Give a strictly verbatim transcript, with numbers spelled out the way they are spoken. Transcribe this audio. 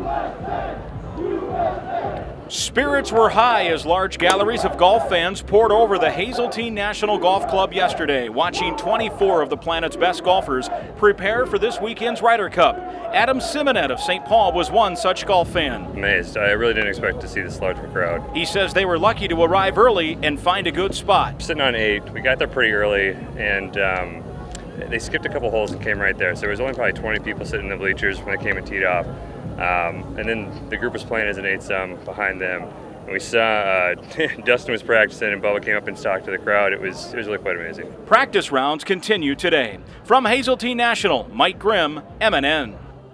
Spirits were high as large galleries of golf fans poured over the Hazeltine National Golf Club yesterday, watching twenty-four of the planet's best golfers prepare for this weekend's Ryder Cup. Adam Simonet of Saint Paul was one such golf fan. Amazed. I really didn't expect to see this large of a crowd. He says they were lucky to arrive early and find a good spot. Sitting on eight, we got there pretty early, and um, they skipped a couple holes and came right there. So there was only probably twenty people sitting in the bleachers when they came and teed off. Um, and then the group was playing as an eight-some behind them. And we saw uh, Dustin was practicing and Bubba came up and talked to the crowd. It was, it was really quite amazing. Practice rounds continue today. From Hazeltine National, Mike Grimm, M N N.